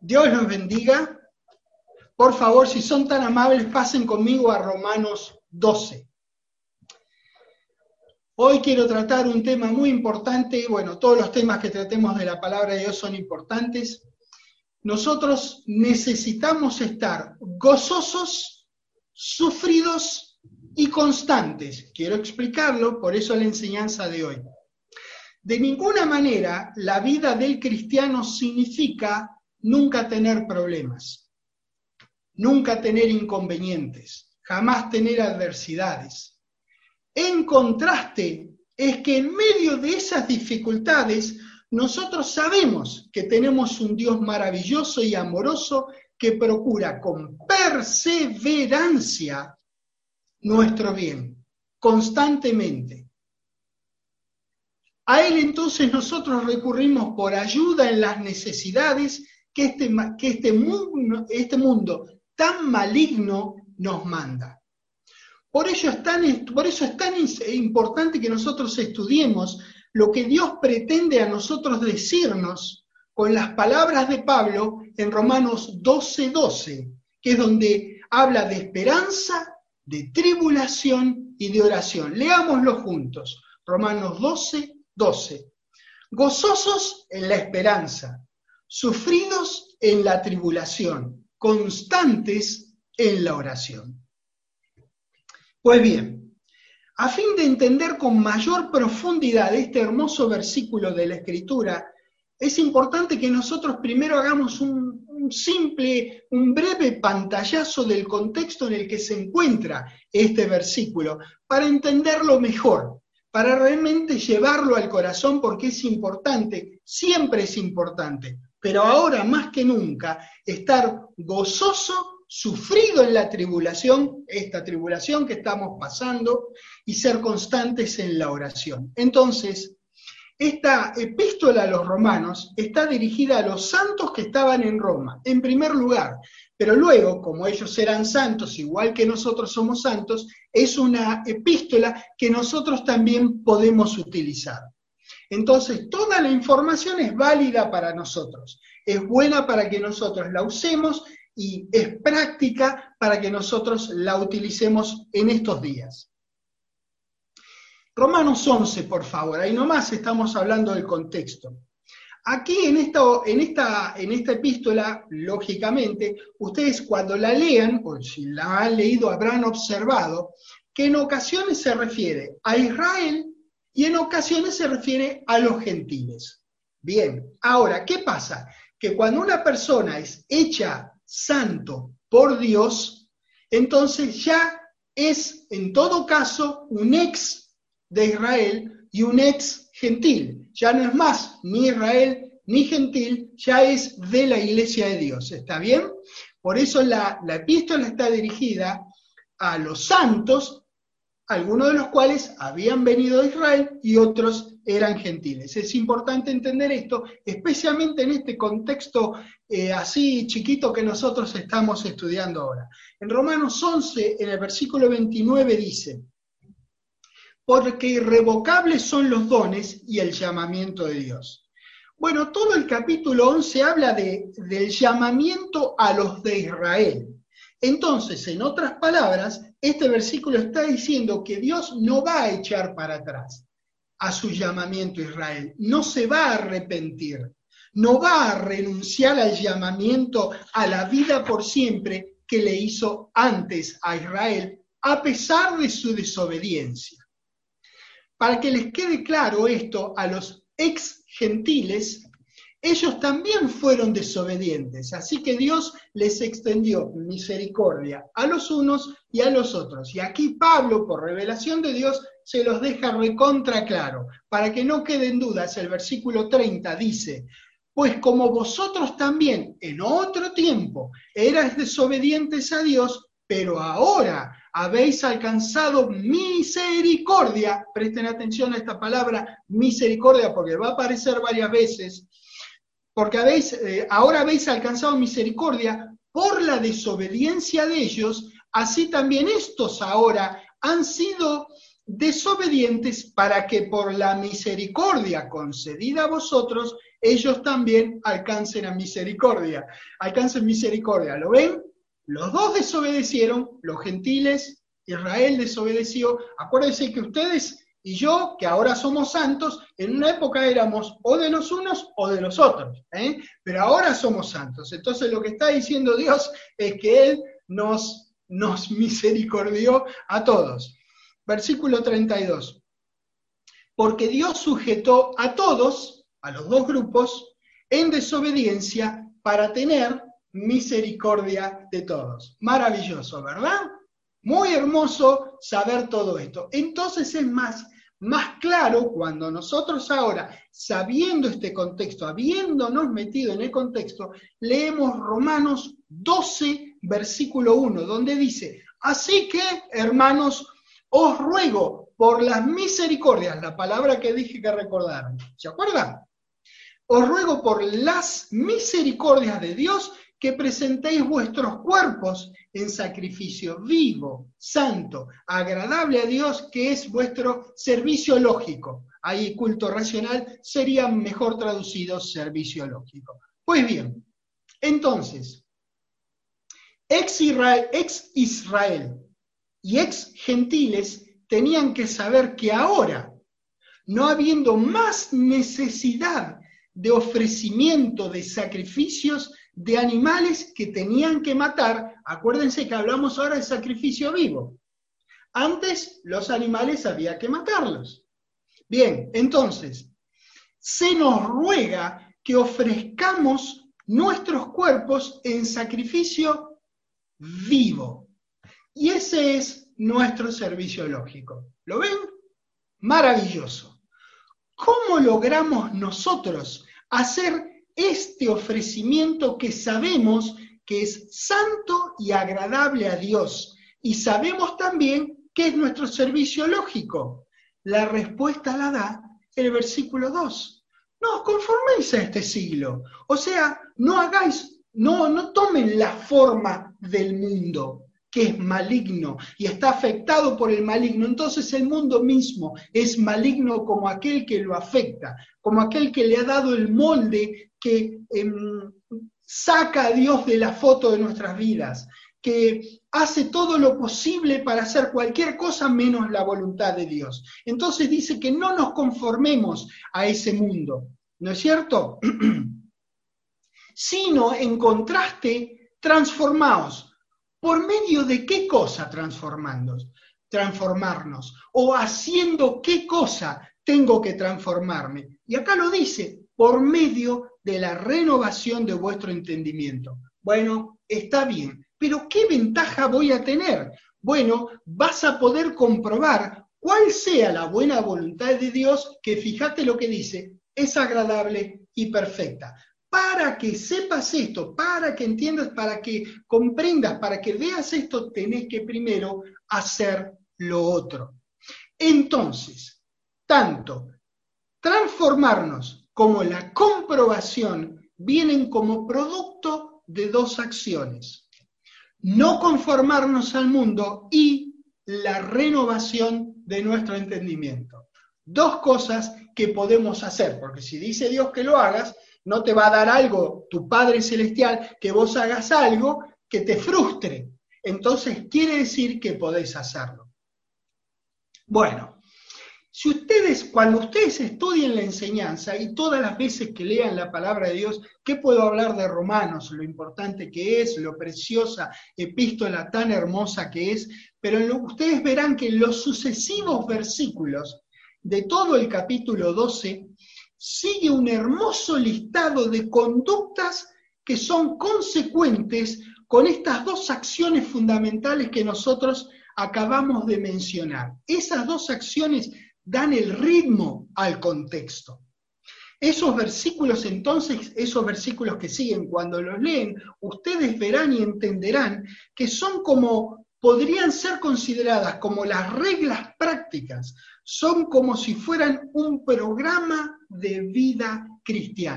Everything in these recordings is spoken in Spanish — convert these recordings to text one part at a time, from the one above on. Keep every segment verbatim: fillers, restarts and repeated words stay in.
Dios los bendiga. Por favor, si son tan amables, pasen conmigo a Romanos doce. Hoy quiero tratar un tema muy importante. Bueno, todos los temas que tratemos de la palabra de Dios son importantes. Nosotros necesitamos estar gozosos, sufridos y constantes. Quiero explicarlo, por eso la enseñanza de hoy. De ninguna manera la vida del cristiano significa nunca tener problemas, nunca tener inconvenientes, jamás tener adversidades. En contraste, es que en medio de esas dificultades, nosotros sabemos que tenemos un Dios maravilloso y amoroso que procura con perseverancia nuestro bien, constantemente. A Él entonces nosotros recurrimos por ayuda en las necesidades que este, que este, mundo, este mundo tan maligno nos manda. Por ello es tan, por eso es tan importante que nosotros estudiemos lo que Dios pretende a nosotros decirnos con las palabras de Pablo en Romanos doce, doce, que es donde habla de esperanza, de tribulación y de oración. Leámoslo juntos. Romanos doce, doce. Gozosos en la esperanza, sufridos en la tribulación, constantes en la oración. Pues bien, a fin de entender con mayor profundidad este hermoso versículo de la Escritura, es importante que nosotros primero hagamos un, un simple, un breve pantallazo del contexto en el que se encuentra este versículo, para entenderlo mejor, para realmente llevarlo al corazón, porque es importante, siempre es importante, pero ahora más que nunca, estar gozoso, sufrido en la tribulación, esta tribulación que estamos pasando, y ser constantes en la oración. Entonces, esta epístola a los romanos está dirigida a los santos que estaban en Roma, en primer lugar, pero luego, como ellos eran santos, igual que nosotros somos santos, es una epístola que nosotros también podemos utilizar. Entonces, toda la información es válida para nosotros, es buena para que nosotros la usemos y es práctica para que nosotros la utilicemos en estos días. Romanos once, por favor, ahí nomás estamos hablando del contexto. Aquí en esta, en esta, en esta epístola, lógicamente, ustedes cuando la lean, o si la han leído habrán observado, que en ocasiones se refiere a Israel y en ocasiones se refiere a los gentiles. Bien, ahora, ¿qué pasa? Que cuando una persona es hecha santo por Dios, entonces ya es en todo caso un ex de Israel y un ex gentil. Ya no es más ni Israel ni gentil, ya es de la iglesia de Dios. ¿Está bien? Por eso la, la epístola está dirigida a los santos, algunos de los cuales habían venido de Israel y otros eran gentiles. Es importante entender esto, especialmente en este contexto eh, así chiquito que nosotros estamos estudiando ahora. En Romanos once, en el versículo veintinueve dice: porque irrevocables son los dones y el llamamiento de Dios. Bueno, todo el capítulo once habla de, del llamamiento a los de Israel. Entonces, en otras palabras, este versículo está diciendo que Dios no va a echar para atrás a su llamamiento a Israel, no se va a arrepentir, no va a renunciar al llamamiento a la vida por siempre que le hizo antes a Israel, a pesar de su desobediencia. Para que les quede claro esto, a los ex gentiles, ellos también fueron desobedientes, así que Dios les extendió misericordia a los unos y a los otros. Y aquí Pablo, por revelación de Dios, se los deja recontra claro. Para que no queden dudas, el versículo treinta dice: pues como vosotros también en otro tiempo erais desobedientes a Dios, pero ahora habéis alcanzado misericordia. Presten atención a esta palabra, misericordia, porque va a aparecer varias veces. Porque habéis, eh, ahora habéis alcanzado misericordia por la desobediencia de ellos, así también estos ahora han sido desobedientes para que por la misericordia concedida a vosotros, ellos también alcancen a misericordia. Alcancen misericordia, ¿lo ven? Los dos desobedecieron, los gentiles, Israel desobedeció. Acuérdense que ustedes y yo, que ahora somos santos, en una época éramos o de los unos o de los otros, ¿eh? Pero ahora somos santos. Entonces lo que está diciendo Dios es que Él nos, nos misericordió a todos. Versículo treinta y dos. Porque Dios sujetó a todos, a los dos grupos, en desobediencia para tener misericordia de todos. Maravilloso, ¿verdad? Muy hermoso saber todo esto. Entonces es más, más claro cuando nosotros ahora, sabiendo este contexto, habiéndonos metido en el contexto, leemos Romanos doce, versículo uno, donde dice, así que, hermanos, os ruego por las misericordias, la palabra que dije que recordaron, ¿se acuerdan? Os ruego por las misericordias de Dios que presentéis vuestros cuerpos en sacrificio vivo, santo, agradable a Dios, que es vuestro servicio lógico. Ahí culto racional sería mejor traducido servicio lógico. Pues bien, entonces, ex Israel, ex Israel y ex gentiles tenían que saber que ahora, no habiendo más necesidad de ofrecimiento de sacrificios de animales que tenían que matar, acuérdense que hablamos ahora de sacrificio vivo. Antes los animales había que matarlos. Bien, entonces, se nos ruega que ofrezcamos nuestros cuerpos en sacrificio vivo. Y ese es nuestro servicio lógico. ¿Lo ven? Maravilloso. ¿Cómo logramos nosotros hacer este ofrecimiento que sabemos que es santo y agradable a Dios? Y sabemos también que es nuestro servicio lógico. La respuesta la da el versículo dos. No os conforméis a este siglo. O sea, no hagáis, no, no tomen la forma del mundo, que es maligno y está afectado por el maligno. Entonces el mundo mismo es maligno como aquel que lo afecta, como aquel que le ha dado el molde que eh, saca a Dios de la foto de nuestras vidas, que hace todo lo posible para hacer cualquier cosa menos la voluntad de Dios. Entonces dice que no nos conformemos a ese mundo, ¿no es cierto? Sino, en contraste, transformaos. ¿Por medio de qué cosa transformarnos? Transformarnos. ¿O haciendo qué cosa tengo que transformarme? Y acá lo dice, por medio de la renovación de vuestro entendimiento. Bueno, está bien, pero ¿qué ventaja voy a tener? Bueno, vas a poder comprobar cuál sea la buena voluntad de Dios, que fíjate lo que dice, es agradable y perfecta. Para que sepas esto, para que entiendas, para que comprendas, para que veas esto, tenés que primero hacer lo otro. Entonces, tanto transformarnos como la comprobación vienen como producto de dos acciones. No conformarnos al mundo y la renovación de nuestro entendimiento. Dos cosas que podemos hacer, porque si dice Dios que lo hagas, no te va a dar algo, tu Padre Celestial, que vos hagas algo que te frustre. Entonces quiere decir que podés hacerlo. Bueno, si ustedes, cuando ustedes estudien la enseñanza y todas las veces que lean la palabra de Dios, ¿qué puedo hablar de Romanos? Lo importante que es, lo preciosa epístola tan hermosa que es, pero lo, ustedes verán que en los sucesivos versículos de todo el capítulo doce, sigue un hermoso listado de conductas que son consecuentes con estas dos acciones fundamentales que nosotros acabamos de mencionar. Esas dos acciones dan el ritmo al contexto. Esos versículos entonces, esos versículos que siguen, cuando los leen, ustedes verán y entenderán que son como, podrían ser consideradas como las reglas prácticas, son como si fueran un programa de vida cristiana.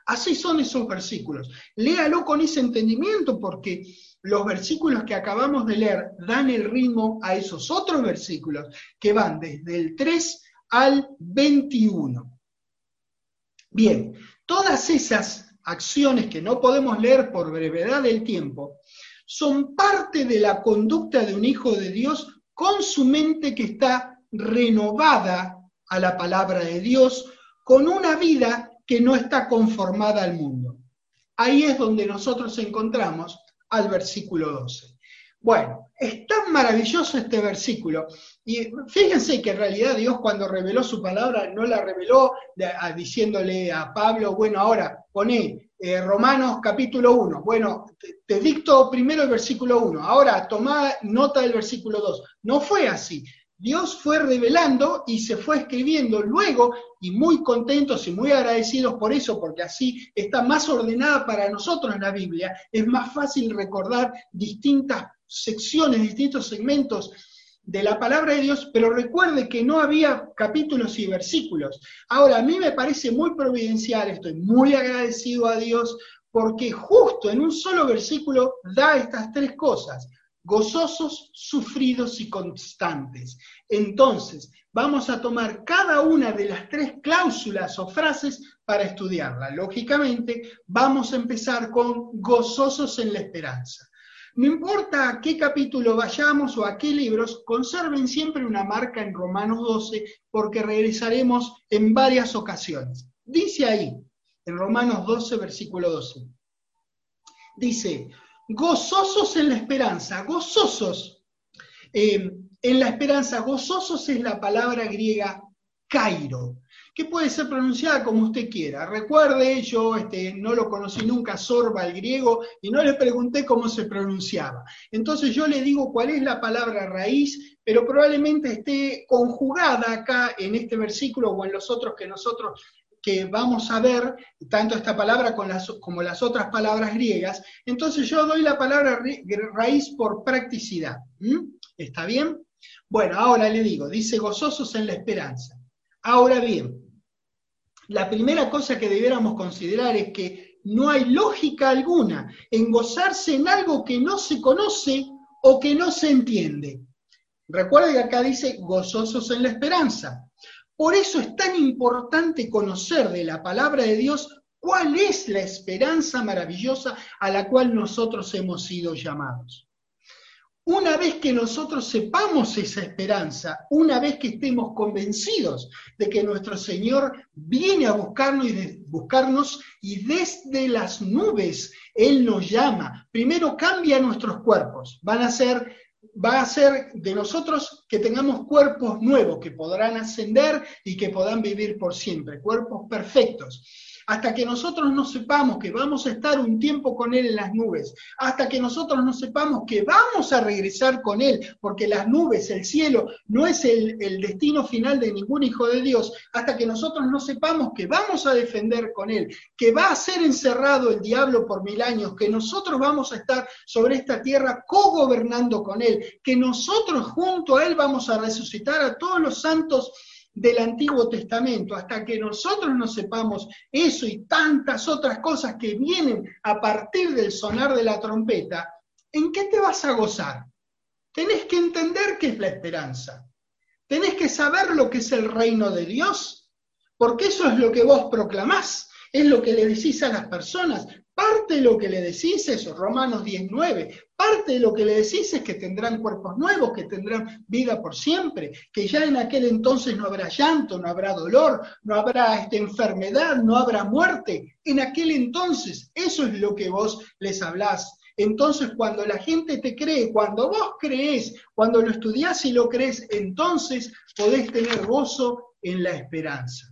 Así son esos versículos. Léalo con ese entendimiento porque los versículos que acabamos de leer dan el ritmo a esos otros versículos que van desde el tres al veintiuno. Bien, todas esas acciones que no podemos leer por brevedad del tiempo son parte de la conducta de un hijo de Dios con su mente que está renovada a la palabra de Dios, con una vida que no está conformada al mundo. Ahí es donde nosotros encontramos al versículo doce. Bueno, es tan maravilloso este versículo, y fíjense que en realidad Dios cuando reveló su palabra no la reveló de, a, diciéndole a Pablo, bueno, ahora poné eh, Romanos capítulo uno, bueno, te, te dicto primero el versículo uno, ahora tomá nota del versículo dos. No fue así. Dios fue revelando y se fue escribiendo luego, y muy contentos y muy agradecidos por eso, porque así está más ordenada para nosotros la Biblia, es más fácil recordar distintas secciones, distintos segmentos de la palabra de Dios, pero recuerde que no había capítulos y versículos. Ahora, a mí me parece muy providencial, estoy muy agradecido a Dios, porque justo en un solo versículo da estas tres cosas: gozosos, sufridos y constantes. Entonces, vamos a tomar cada una de las tres cláusulas o frases para estudiarla. Lógicamente, vamos a empezar con gozosos en la esperanza. No importa a qué capítulo vayamos o a qué libros, conserven siempre una marca en Romanos doce, porque regresaremos en varias ocasiones. Dice ahí, en Romanos doce, versículo doce, dice: gozosos en la esperanza, gozosos eh, en la esperanza, gozosos es la palabra griega kairo, que puede ser pronunciada como usted quiera. Recuerde, yo este, no lo conocí nunca, Sorba, el griego, y no le pregunté cómo se pronunciaba. Entonces yo le digo cuál es la palabra raíz, pero probablemente esté conjugada acá en este versículo o en los otros que nosotros que vamos a ver, tanto esta palabra con las, como las otras palabras griegas. Entonces yo doy la palabra raíz por practicidad. ¿Mm? ¿Está bien? Bueno, ahora le digo, dice gozosos en la esperanza. Ahora bien, la primera cosa que debiéramos considerar es que no hay lógica alguna en gozarse en algo que no se conoce o que no se entiende. Recuerda que acá dice gozosos en la esperanza. Por eso es tan importante conocer de la palabra de Dios cuál es la esperanza maravillosa a la cual nosotros hemos sido llamados. Una vez que nosotros sepamos esa esperanza, una vez que estemos convencidos de que nuestro Señor viene a buscarnos y, de, buscarnos y desde las nubes Él nos llama, primero cambia nuestros cuerpos, van a ser, va a ser de nosotros que tengamos cuerpos nuevos, que podrán ascender y que puedan vivir por siempre, cuerpos perfectos. Hasta que nosotros no sepamos que vamos a estar un tiempo con Él en las nubes, hasta que nosotros no sepamos que vamos a regresar con Él, porque las nubes, el cielo, no es el, el destino final de ningún hijo de Dios, hasta que nosotros no sepamos que vamos a defender con Él, que va a ser encerrado el diablo por mil años, que nosotros vamos a estar sobre esta tierra cogobernando con Él, que nosotros junto a Él vamos a resucitar a todos los santos del Antiguo Testamento, hasta que nosotros no sepamos eso y tantas otras cosas que vienen a partir del sonar de la trompeta, ¿en qué te vas a gozar? Tenés que entender qué es la esperanza. Tenés que saber lo que es el reino de Dios, porque eso es lo que vos proclamás, es lo que le decís a las personas. Parte de lo que le decís es Romanos diez nueve, parte de lo que le decís es que tendrán cuerpos nuevos, que tendrán vida por siempre, que ya en aquel entonces no habrá llanto, no habrá dolor, no habrá esta enfermedad, no habrá muerte. En aquel entonces, eso es lo que vos les hablás. Entonces, cuando la gente te cree, cuando vos creés, cuando lo estudiás y lo creés, entonces podés tener gozo en la esperanza.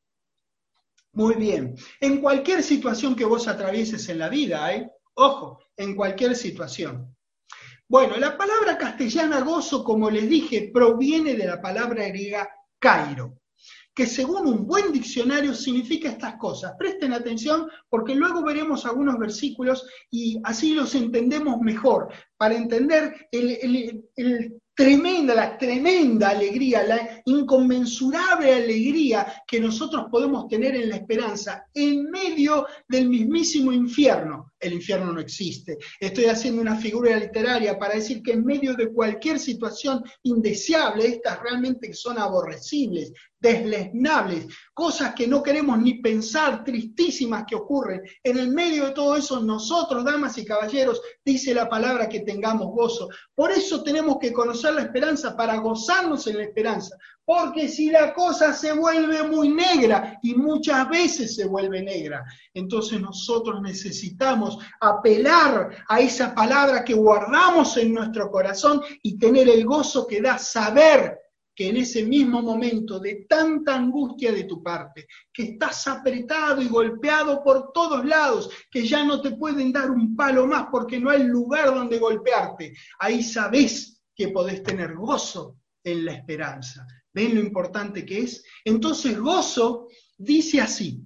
Muy bien. En cualquier situación que vos atravieses en la vida, ¿eh? Ojo, en cualquier situación. Bueno, la palabra castellana gozo, como les dije, proviene de la palabra griega kairo, que según un buen diccionario significa estas cosas. Presten atención porque luego veremos algunos versículos y así los entendemos mejor, para entender el, el, el tremenda, la tremenda alegría, la inconmensurable alegría que nosotros podemos tener en la esperanza, en medio del mismísimo infierno. El infierno no existe. Estoy haciendo una figura literaria para decir que en medio de cualquier situación indeseable, estas realmente son aborrecibles, desleznables, cosas que no queremos ni pensar, tristísimas que ocurren. En el medio de todo eso, nosotros, damas y caballeros, dice la palabra que tengamos gozo. Por eso tenemos que conocer la esperanza, para gozarnos en la esperanza. Porque si la cosa se vuelve muy negra, y muchas veces se vuelve negra, entonces nosotros necesitamos apelar a esa palabra que guardamos en nuestro corazón y tener el gozo que da saber que en ese mismo momento de tanta angustia de tu parte, que estás apretado y golpeado por todos lados, que ya no te pueden dar un palo más porque no hay lugar donde golpearte, ahí sabés que podés tener gozo en la esperanza. ¿Ven lo importante que es? Entonces gozo dice así,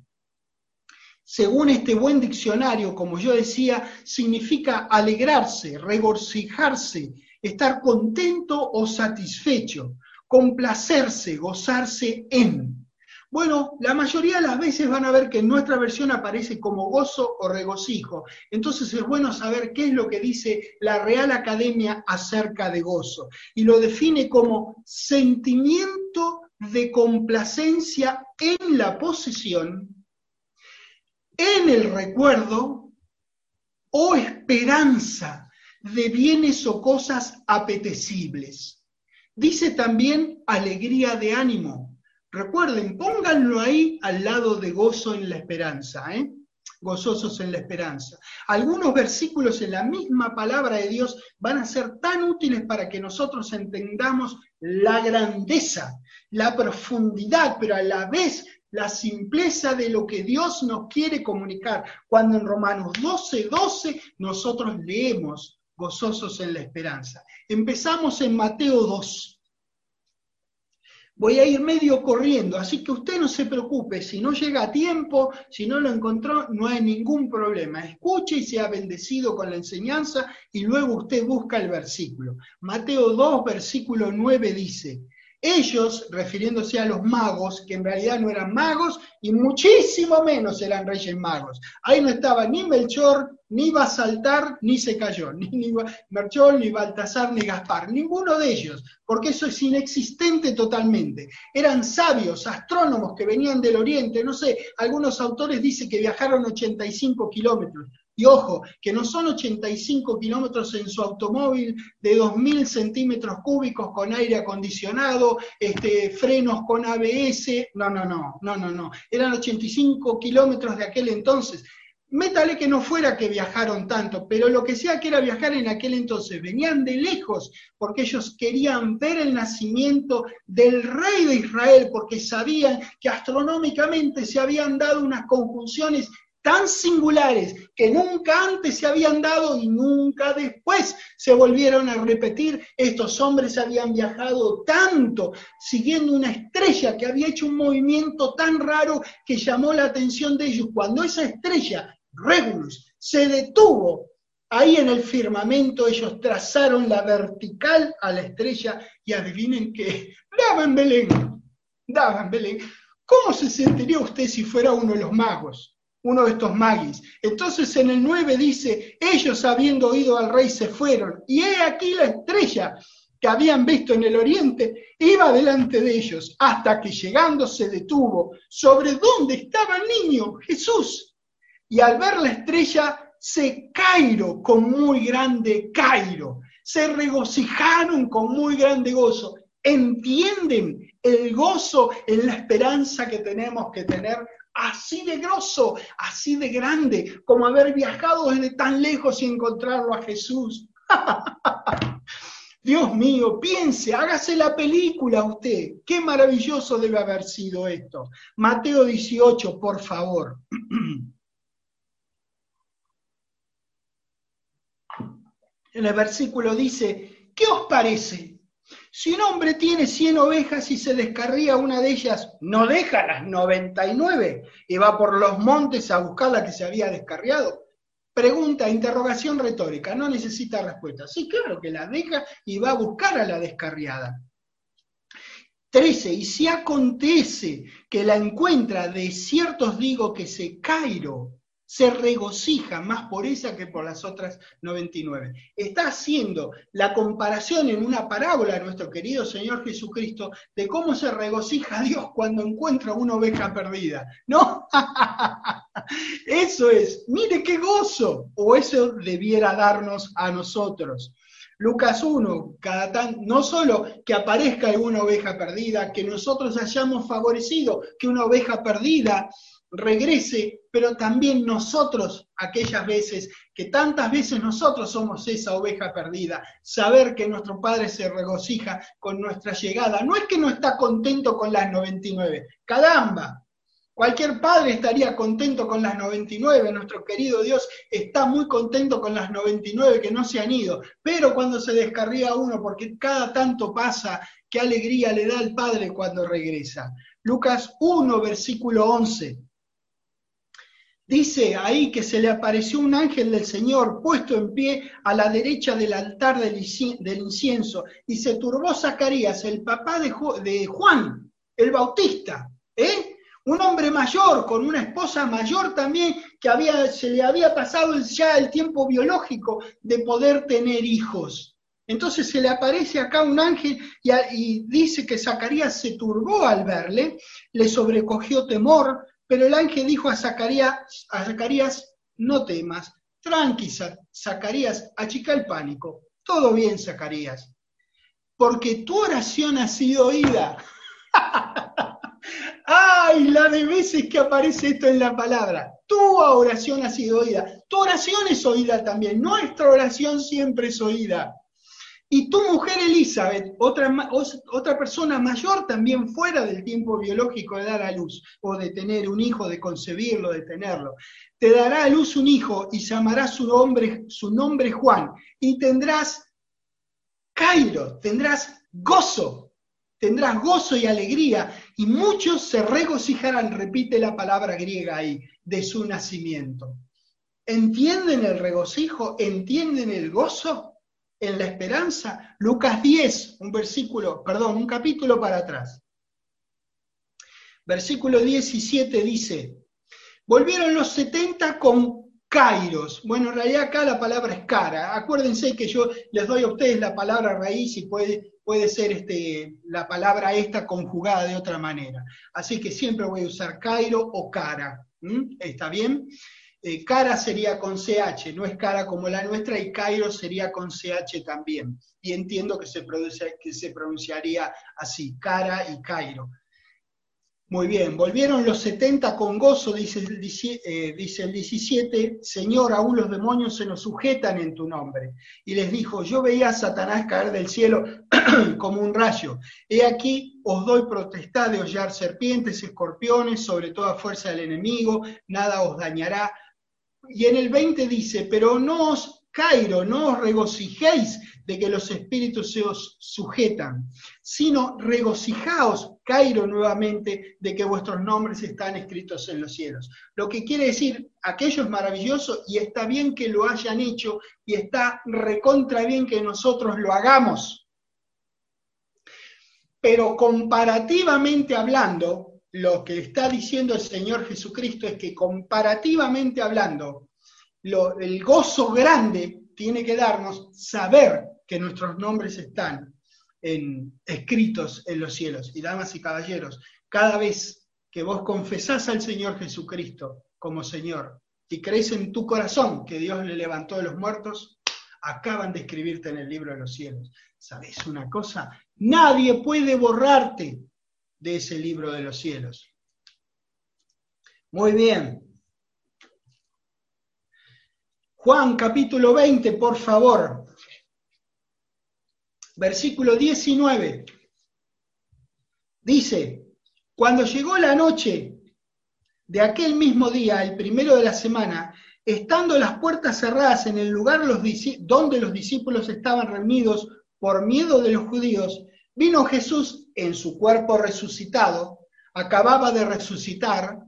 según este buen diccionario, como yo decía, significa alegrarse, regocijarse, estar contento o satisfecho, complacerse, gozarse en. Bueno, la mayoría de las veces van a ver que en nuestra versión aparece como gozo o regocijo. Entonces es bueno saber qué es lo que dice la Real Academia acerca de gozo. Y lo define como sentimiento de complacencia en la posesión, en el recuerdo o esperanza de bienes o cosas apetecibles. Dice también alegría de ánimo. Recuerden, pónganlo ahí al lado de gozo en la esperanza, ¿eh? Gozosos en la esperanza. Algunos versículos en la misma palabra de Dios van a ser tan útiles para que nosotros entendamos la grandeza, la profundidad, pero a la vez la simpleza de lo que Dios nos quiere comunicar. Cuando en Romanos doce, doce nosotros leemos gozosos en la esperanza. Empezamos en Mateo dos. Voy a ir medio corriendo, así que usted no se preocupe, si no llega a tiempo, si no lo encontró, no hay ningún problema. Escuche y sea bendecido con la enseñanza y luego usted busca el versículo. Mateo dos, versículo nueve dice, ellos, refiriéndose a los magos, que en realidad no eran magos y muchísimo menos eran reyes magos. Ahí no estaba ni Melchor, ni Basaltar, ni se cayó, ni, ni Melchor, ni Baltasar, ni Gaspar, ninguno de ellos, porque eso es inexistente totalmente. Eran sabios, astrónomos que venían del oriente, no sé, algunos autores dicen que viajaron ochenta y cinco kilómetros. Y ojo, que no son ochenta y cinco kilómetros en su automóvil de dos mil centímetros cúbicos con aire acondicionado, este, frenos con A B S, no, no, no, no, no, no, eran ochenta y cinco kilómetros de aquel entonces. Métale que no fuera que viajaron tanto, pero lo que sea que era viajar en aquel entonces, venían de lejos, porque ellos querían ver el nacimiento del rey de Israel, porque sabían que astronómicamente se habían dado unas conjunciones tan singulares que nunca antes se habían dado y nunca después se volvieron a repetir. Estos hombres habían viajado tanto siguiendo una estrella que había hecho un movimiento tan raro que llamó la atención de ellos. Cuando esa estrella, Regulus, se detuvo ahí en el firmamento, ellos trazaron la vertical a la estrella y adivinen qué, daba en Belén, daba en Belén. ¿Cómo se sentiría usted si fuera uno de los magos? Uno de estos magis. Entonces en el nueve dice, ellos habiendo oído al rey se fueron, y he aquí la estrella que habían visto en el oriente, iba delante de ellos, hasta que llegando se detuvo, sobre donde estaba el niño, Jesús. Y al ver la estrella, se cairo con muy grande cairo, se regocijaron con muy grande gozo. ¿Entienden el gozo en la esperanza que tenemos que tener? Así de grosso, así de grande, como haber viajado desde tan lejos y encontrarlo a Jesús. Dios mío, piense, hágase la película usted. Qué maravilloso debe haber sido esto. Mateo dieciocho, por favor. En el versículo dice, ¿qué os parece? Si un hombre tiene cien ovejas y se descarría una de ellas, ¿no deja las noventa y nueve y va por los montes a buscar la que se había descarriado? Pregunta, interrogación retórica, no necesita respuesta. Sí, claro que la deja y va a buscar a la descarriada. trece. Y si acontece que la encuentra, de cierto os digo que se Cairo se regocija más por esa que por las otras noventa y nueve. Está haciendo la comparación en una parábola de nuestro querido Señor Jesucristo de cómo se regocija Dios cuando encuentra una oveja perdida. ¿No? Eso es, mire qué gozo, o eso debiera darnos a nosotros. Lucas uno, cada tan, no solo que aparezca alguna oveja perdida, que nosotros hayamos favorecido que una oveja perdida regrese, pero también nosotros, aquellas veces, que tantas veces nosotros somos esa oveja perdida, saber que nuestro Padre se regocija con nuestra llegada. No es que no está contento con las noventa y nueve, caramba, cualquier padre estaría contento con las noventa y nueve, nuestro querido Dios está muy contento con las noventa y nueve que no se han ido, pero cuando se descarría uno, porque cada tanto pasa, qué alegría le da al Padre cuando regresa. Lucas uno, versículo once. Dice ahí que se le apareció un ángel del Señor puesto en pie a la derecha del altar del incienso, y se turbó Zacarías, el papá de Juan, el Bautista, ¿eh? Un hombre mayor, con una esposa mayor también, que había, se le había pasado ya el tiempo biológico de poder tener hijos. Entonces se le aparece acá un ángel y, y dice que Zacarías se turbó al verle, le sobrecogió temor, pero el ángel dijo a Zacarías, a Zacarías, no temas, tranqui, Zacarías, achica el pánico, todo bien, Zacarías, porque tu oración ha sido oída. ¡Ay, la de veces que aparece esto en la palabra! Tu oración ha sido oída, tu oración es oída también, nuestra oración siempre es oída. Y tu mujer Elizabeth, otra, otra persona mayor también fuera del tiempo biológico de dar a luz, o de tener un hijo, de concebirlo, de tenerlo, te dará a luz un hijo y llamará su nombre, su nombre Juan, y tendrás Cairo, tendrás gozo, tendrás gozo y alegría, y muchos se regocijarán, repite la palabra griega ahí, de su nacimiento. ¿Entienden el regocijo? ¿Entienden el gozo? En la esperanza, Lucas diez, un versículo, perdón, un capítulo para atrás. Versículo diecisiete dice, volvieron los setenta con kairos. Bueno, en realidad acá la palabra es cara. Acuérdense que yo les doy a ustedes la palabra raíz y puede, puede ser este, la palabra esta conjugada de otra manera. Así que siempre voy a usar cairo o cara. ¿Mm? ¿Está bien? Eh, cara sería con C H, no es cara como la nuestra, y Cairo sería con C H también. Y entiendo que se, produce, que se pronunciaría así, cara y Cairo. Muy bien, volvieron los setenta con gozo, dice, dice, eh, dice el diecisiete, Señor, aún los demonios se nos sujetan en tu nombre. Y les dijo, yo veía a Satanás caer del cielo como un rayo. He aquí, os doy potestad de hollar serpientes, escorpiones, sobre toda fuerza del enemigo, nada os dañará. Y en el veinte dice, pero no os, Cairo, no os regocijéis de que los espíritus se os sujetan, sino regocijaos, Cairo, nuevamente, de que vuestros nombres están escritos en los cielos. Lo que quiere decir, aquello es maravilloso y está bien que lo hayan hecho y está recontra bien que nosotros lo hagamos. Pero comparativamente hablando, lo que está diciendo el Señor Jesucristo es que comparativamente hablando, lo, el gozo grande tiene que darnos saber que nuestros nombres están en, escritos en los cielos. Y damas y caballeros, cada vez que vos confesás al Señor Jesucristo como Señor y crees en tu corazón que Dios le levantó de los muertos, acaban de escribirte en el libro de los cielos. ¿Sabés una cosa? Nadie puede borrarte de ese libro de los cielos. Muy bien. Juan capítulo veinte, por favor. Versículo diecinueve. Dice, cuando llegó la noche de aquel mismo día, el primero de la semana, estando las puertas cerradas en el lugar los, donde los discípulos estaban reunidos por miedo de los judíos, vino Jesús en su cuerpo resucitado, acababa de resucitar,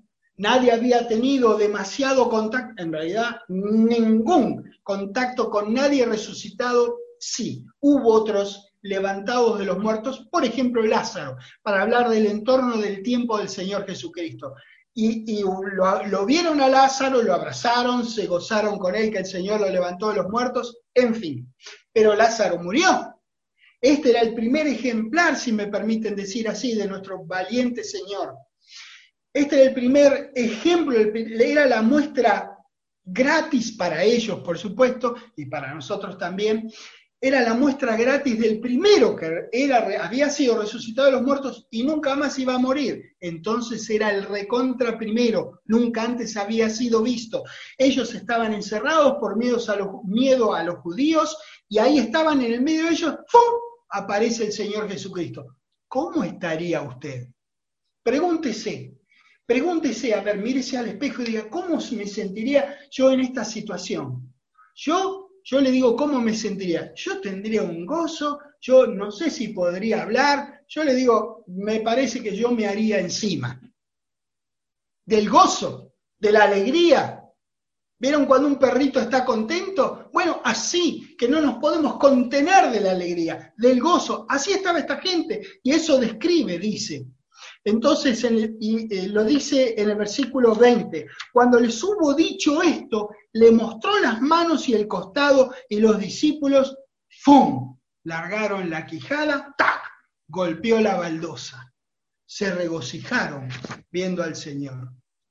nadie había tenido demasiado contacto, en realidad ningún contacto con nadie resucitado. Sí, hubo otros levantados de los muertos, por ejemplo Lázaro, para hablar del entorno del tiempo del Señor Jesucristo. Y, y lo, lo vieron a Lázaro, lo abrazaron, se gozaron con él que el Señor lo levantó de los muertos, en fin. Pero Lázaro murió. Este era el primer ejemplar, si me permiten decir así, de nuestro valiente Señor. Este era el primer ejemplo, era la muestra gratis para ellos, por supuesto, y para nosotros también. Era la muestra gratis del primero que era, había sido resucitado de los muertos y nunca más iba a morir. Entonces era el recontra primero, nunca antes había sido visto. Ellos estaban encerrados por miedos a los, miedo a los judíos y ahí estaban en el medio de ellos, ¡pum!, aparece el Señor Jesucristo. ¿Cómo estaría usted? Pregúntese, pregúntese, a ver, mírese al espejo y diga, ¿cómo me sentiría yo en esta situación? Yo... Yo le digo, ¿cómo me sentiría? Yo tendría un gozo, yo no sé si podría hablar, yo le digo, me parece que yo me haría encima. Del gozo, de la alegría. ¿Vieron cuando un perrito está contento? Bueno, así, que no nos podemos contener de la alegría, del gozo. Así estaba esta gente, y eso describe, dice. Entonces, en el, y, eh, lo dice en el versículo veinte, cuando les hubo dicho esto, le mostró las manos y el costado, y los discípulos, ¡fum!, largaron la quijada, ¡tac!, golpeó la baldosa. Se regocijaron viendo al Señor.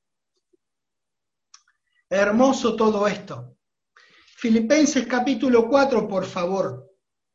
Hermoso todo esto. Filipenses capítulo cuatro, por favor.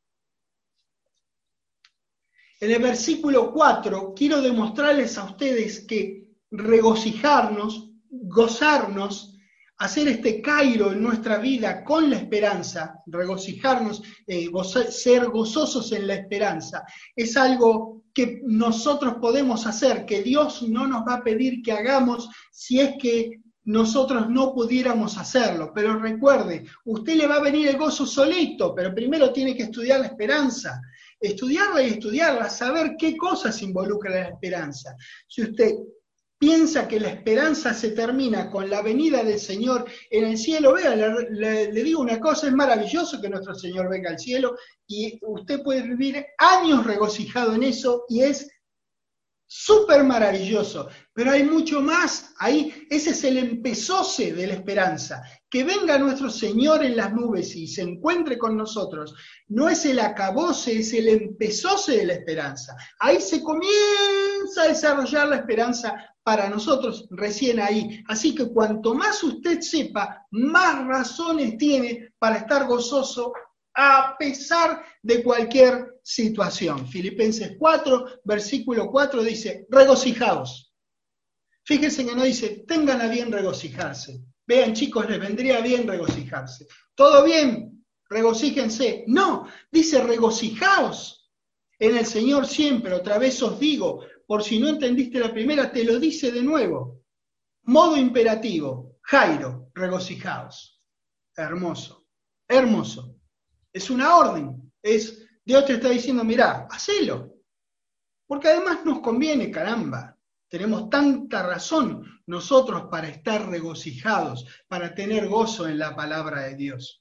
En el versículo cuatro quiero demostrarles a ustedes que regocijarnos, gozarnos, hacer este cairo en nuestra vida con la esperanza, regocijarnos, eh, goza, ser gozosos en la esperanza, es algo que nosotros podemos hacer, que Dios no nos va a pedir que hagamos si es que nosotros no pudiéramos hacerlo. Pero recuerde, usted le va a venir el gozo solito, pero primero tiene que estudiar la esperanza. Estudiarla y estudiarla, saber qué cosas involucra la esperanza. Si usted piensa que la esperanza se termina con la venida del Señor en el cielo, vea, le, le, le digo una cosa, es maravilloso que nuestro Señor venga al cielo y usted puede vivir años regocijado en eso y es súper maravilloso, pero hay mucho más ahí. Ese es el empezoce de la esperanza. Que venga nuestro Señor en las nubes y se encuentre con nosotros, no es el acabose, es el empezoce de la esperanza. Ahí se comienza a desarrollar la esperanza para nosotros recién ahí. Así que cuanto más usted sepa, más razones tiene para estar gozoso a pesar de cualquier situación. Filipenses cuatro, versículo cuatro dice, regocijaos. Fíjense que no dice, tengan a bien regocijarse. Vean, chicos, les vendría bien regocijarse. ¿Todo bien? Regocíjense. No, dice regocijaos en el Señor siempre. Otra vez os digo, por si no entendiste la primera, te lo dice de nuevo. Modo imperativo, Jairo, regocijaos. Hermoso, hermoso. Es una orden, es, Dios te está diciendo, mirá, hacelo, porque además nos conviene, caramba, tenemos tanta razón nosotros para estar regocijados, para tener gozo en la palabra de Dios.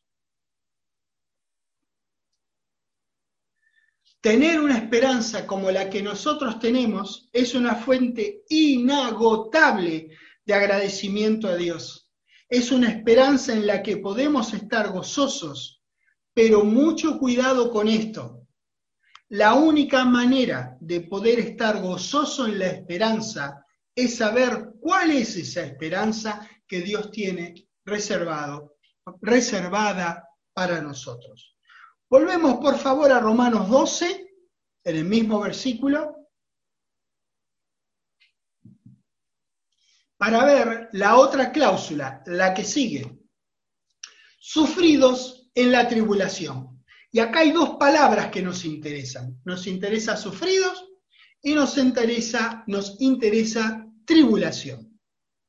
Tener una esperanza como la que nosotros tenemos es una fuente inagotable de agradecimiento a Dios. Es una esperanza en la que podemos estar gozosos. Pero mucho cuidado con esto. La única manera de poder estar gozoso en la esperanza es saber cuál es esa esperanza que Dios tiene reservado, reservada para nosotros. Volvemos por favor a Romanos doce, en el mismo versículo, para ver la otra cláusula, la que sigue. Sufridos en la tribulación. Y acá hay dos palabras que nos interesan. Nos interesa sufridos y nos interesa, nos interesa tribulación.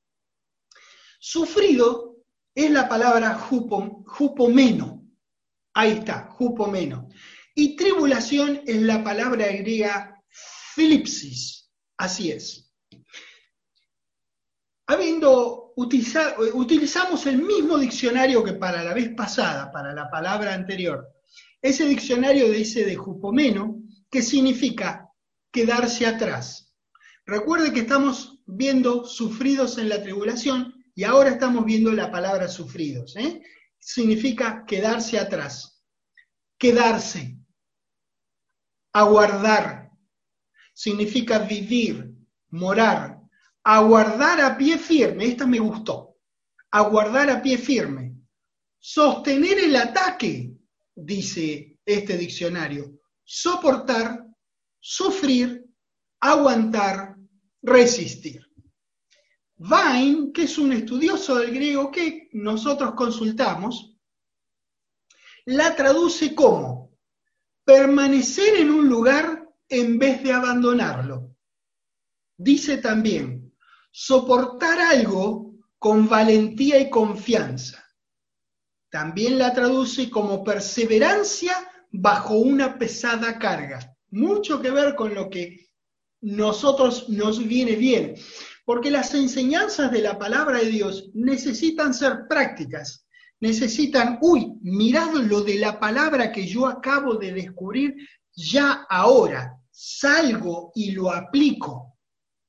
Sufrido es la palabra jupo, jupomeno. Ahí está, jupomeno. Y tribulación es la palabra griega filipsis. Así es. habiendo utilizado, utilizamos el mismo diccionario que para la vez pasada, para la palabra anterior. Ese diccionario dice de Jupomeno, que significa quedarse atrás. Recuerde que estamos viendo sufridos en la tribulación y ahora estamos viendo la palabra sufridos. ¿eh? Significa quedarse atrás, quedarse, aguardar, significa vivir, morar, aguardar a pie firme, esta me gustó, aguardar a pie firme, sostener el ataque, dice este diccionario, soportar, sufrir, aguantar, resistir. Vine, que es un estudioso del griego que nosotros consultamos, la traduce como permanecer en un lugar en vez de abandonarlo. Dice también, soportar algo con valentía y confianza. También la traduce como perseverancia bajo una pesada carga. Mucho que ver con lo que nosotros nos viene bien. Porque las enseñanzas de la palabra de Dios necesitan ser prácticas. Necesitan, uy, mirad lo de la palabra que yo acabo de descubrir ya ahora. Salgo y lo aplico.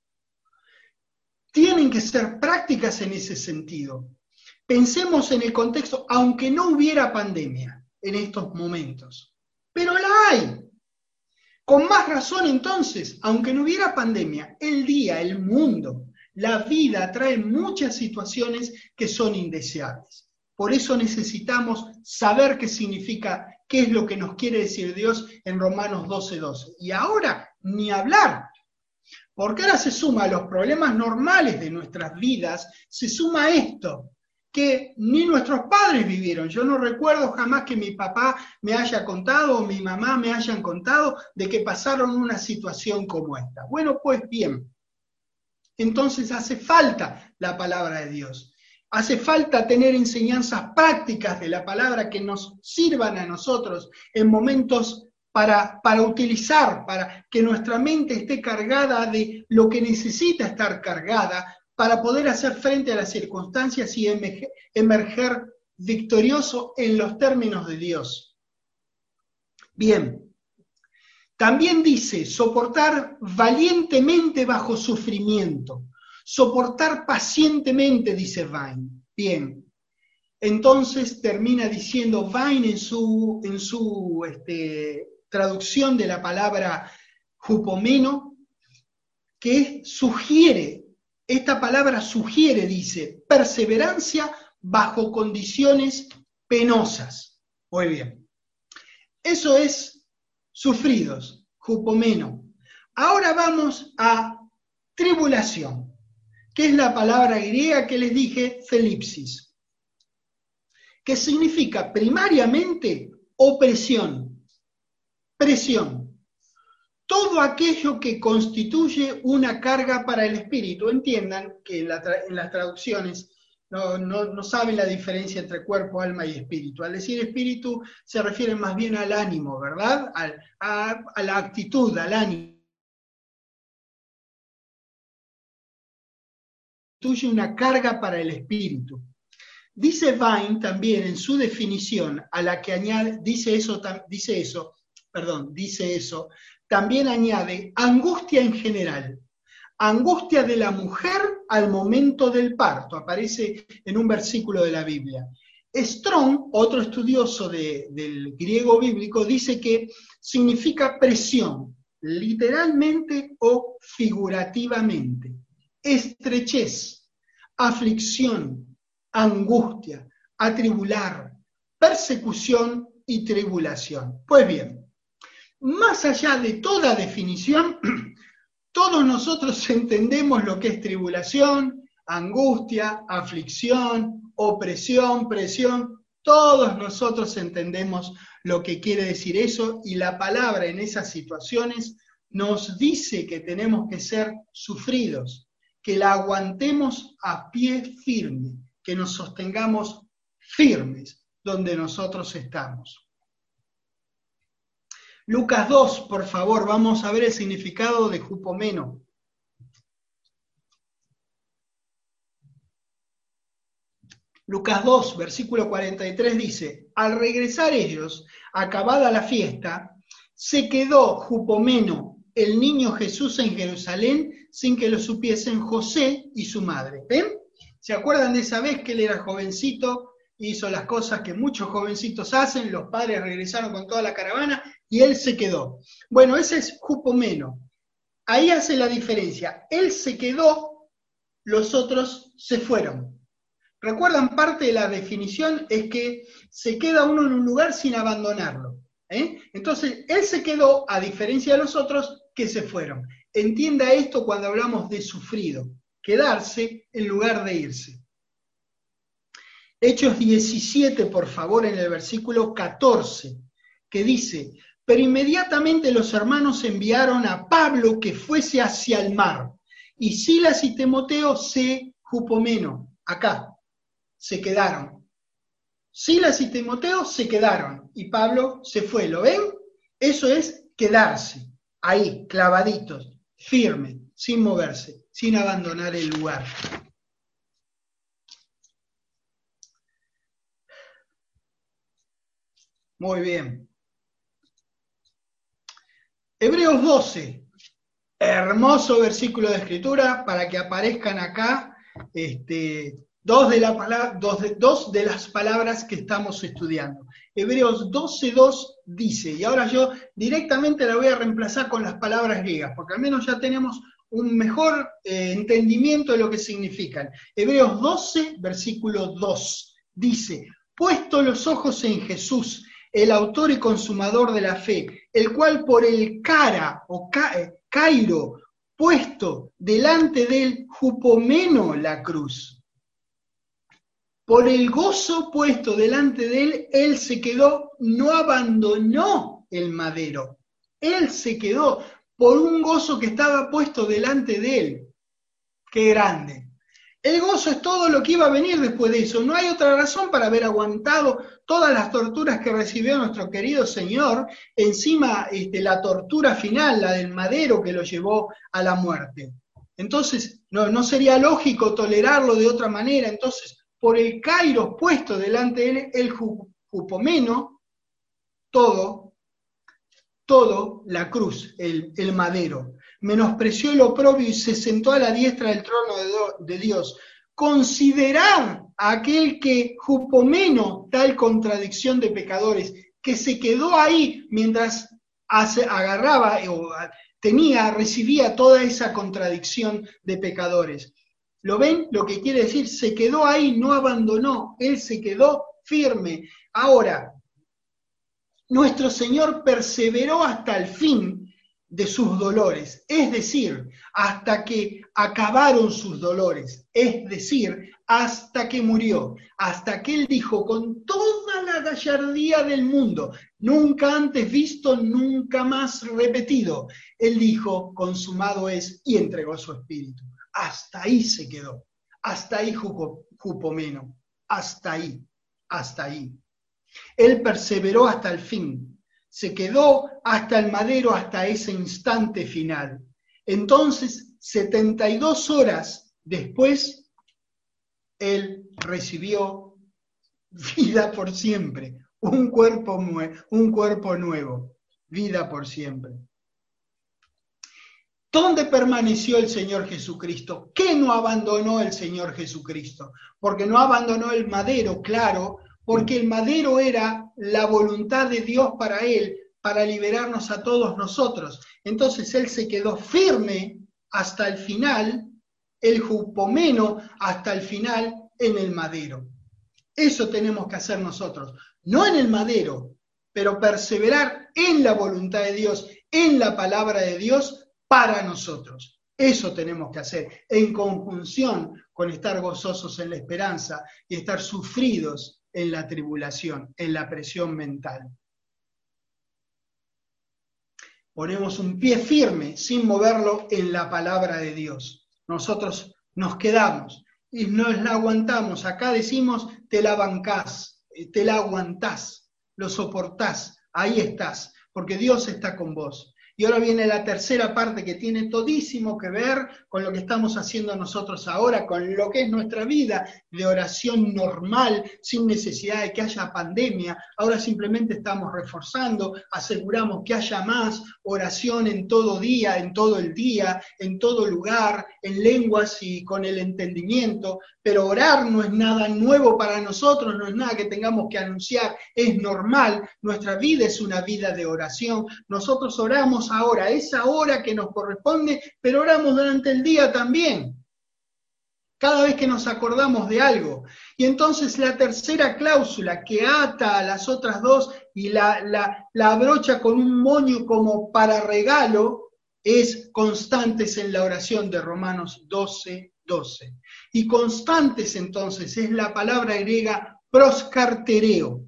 Tienen que ser prácticas en ese sentido. Pensemos en el contexto, aunque no hubiera pandemia en estos momentos, pero la hay. Con más razón entonces, aunque no hubiera pandemia, el día, el mundo, la vida trae muchas situaciones que son indeseables. Por eso necesitamos saber qué significa, qué es lo que nos quiere decir Dios en Romanos doce doce. Y ahora, ni hablar. Porque ahora se suma a los problemas normales de nuestras vidas, se suma esto, que ni nuestros padres vivieron. Yo no recuerdo jamás que mi papá me haya contado o mi mamá me hayan contado de que pasaron una situación como esta. Bueno, pues bien, entonces hace falta la palabra de Dios. Hace falta tener enseñanzas prácticas de la palabra que nos sirvan a nosotros en momentos Para, para utilizar, para que nuestra mente esté cargada de lo que necesita estar cargada para poder hacer frente a las circunstancias y emerger, emerger victorioso en los términos de Dios. Bien, también dice soportar valientemente bajo sufrimiento, soportar pacientemente, dice Vine. Bien, entonces termina diciendo Vine en su, en su este, traducción de la palabra jupomeno, que sugiere, esta palabra sugiere, dice, perseverancia bajo condiciones penosas. Muy bien. Eso es sufridos, jupomeno. Ahora vamos a tribulación, que es la palabra griega que les dije, thelipsis, que significa primariamente opresión, presión, todo aquello que constituye una carga para el espíritu. Entiendan que en, la en las traducciones no, no, no saben la diferencia entre cuerpo, alma y espíritu. Al decir espíritu se refiere más bien al ánimo, ¿verdad? A, a, a la actitud, al ánimo. Constituye una carga para el espíritu. Dice Vine también en su definición, a la que añade, dice eso, dice eso, perdón, dice eso, también añade angustia en general, angustia de la mujer al momento del parto, aparece en un versículo de la Biblia. Strong, otro estudioso de, del griego bíblico, dice que significa presión, literalmente o figurativamente, estrechez, aflicción, angustia, atribular, persecución y tribulación. Pues bien, más allá de toda definición, todos nosotros entendemos lo que es tribulación, angustia, aflicción, opresión, presión. Todos nosotros entendemos lo que quiere decir eso y la palabra en esas situaciones nos dice que tenemos que ser sufridos, que la aguantemos a pie firme, que nos sostengamos firmes donde nosotros estamos. Lucas dos, por favor, vamos a ver el significado de jupomeno. Lucas dos, versículo cuarenta y tres dice, al regresar ellos, acabada la fiesta, se quedó Jupomeno, el niño Jesús, en Jerusalén, sin que lo supiesen José y su madre. ¿Ven? ¿Se acuerdan de esa vez que él era jovencito, hizo las cosas que muchos jovencitos hacen, los padres regresaron con toda la caravana y él se quedó? Bueno, ese es Jupomeno. Ahí hace la diferencia. Él se quedó, los otros se fueron. ¿Recuerdan? Parte de la definición es que se queda uno en un lugar sin abandonarlo. ¿eh? Entonces, él se quedó, a diferencia de los otros que se fueron. Entienda esto cuando hablamos de sufrido. Quedarse en lugar de irse. Hechos diecisiete, por favor, en el versículo catorce, que dice, pero inmediatamente los hermanos enviaron a Pablo que fuese hacia el mar, y Silas y Timoteo se Jupomeno, acá, se quedaron. Silas y Timoteo se quedaron, y Pablo se fue, ¿lo ven? Eso es quedarse, ahí, clavaditos, firme, sin moverse, sin abandonar el lugar. Muy bien. Hebreos doce, hermoso versículo de escritura para que aparezcan acá este, dos, de la palabra, dos, de, dos de las palabras que estamos estudiando. Hebreos doce dos dice, y ahora yo directamente la voy a reemplazar con las palabras griegas, porque al menos ya tenemos un mejor eh, entendimiento de lo que significan. Hebreos doce, versículo dos, dice, puesto los ojos en Jesús, el autor y consumador de la fe, el cual por el cara o ca, cairo puesto delante del Jupomeno la cruz. Por el gozo puesto delante de él, él se quedó, no abandonó el madero. Él se quedó por un gozo que estaba puesto delante de él. ¡Qué grande! El gozo es todo lo que iba a venir después de eso. No hay otra razón para haber aguantado todas las torturas que recibió nuestro querido Señor, encima este, la tortura final, la del madero que lo llevó a la muerte. Entonces, no, no sería lógico tolerarlo de otra manera. Entonces, por el Kairos puesto delante de él, el Jupomeno, todo, todo la cruz, el, el madero. Menospreció el oprobio y se sentó a la diestra del trono de, do, de Dios. Considerad a aquel que Jupomeno, tal contradicción de pecadores, que se quedó ahí mientras hace, agarraba o tenía, recibía toda esa contradicción de pecadores. ¿Lo ven? Lo que quiere decir, se quedó ahí, no abandonó, él se quedó firme. Ahora, nuestro Señor perseveró hasta el fin de sus dolores, es decir, hasta que acabaron sus dolores, es decir, hasta que murió, hasta que él dijo con toda la gallardía del mundo, nunca antes visto, nunca más repetido, él dijo, consumado es, y entregó su espíritu. Hasta ahí se quedó, hasta ahí Jupomeno, hasta ahí, hasta ahí. Él perseveró hasta el fin. Se quedó hasta el madero, hasta ese instante final. Entonces, setenta y dos horas después, él recibió vida por siempre, un cuerpo, un cuerpo nuevo, vida por siempre. ¿Dónde permaneció el Señor Jesucristo? ¿Qué no abandonó el Señor Jesucristo? Porque no abandonó el madero, claro, porque el madero era la voluntad de Dios para él, para liberarnos a todos nosotros. Entonces él se quedó firme hasta el final, el Jupomeno hasta el final en el madero. Eso tenemos que hacer nosotros, no en el madero, pero perseverar en la voluntad de Dios, en la palabra de Dios para nosotros. Eso tenemos que hacer, en conjunción con estar gozosos en la esperanza y estar sufridos en la tribulación, en la presión mental. Ponemos un pie firme, sin moverlo, en la palabra de Dios. Nosotros nos quedamos y nos la aguantamos. Acá decimos, te la bancás, te la aguantás, lo soportás, ahí estás, porque Dios está con vos. Y ahora viene la tercera parte que tiene todísimo que ver con lo que estamos haciendo nosotros ahora, con lo que es nuestra vida de oración normal, sin necesidad de que haya pandemia. Ahora simplemente estamos reforzando, aseguramos que haya más oración en todo día, en todo el día, en todo lugar, en lenguas y con el entendimiento. Pero orar no es nada nuevo para nosotros, no es nada que tengamos que anunciar, es normal. Nuestra vida es una vida de oración. Nosotros oramos ahora, esa hora que nos corresponde, pero oramos durante el día también, cada vez que nos acordamos de algo. Y entonces la tercera cláusula que ata a las otras dos y la, la, la abrocha con un moño como para regalo, es constantes en la oración de Romanos doce, doce. Y constantes entonces es la palabra griega proskartereo.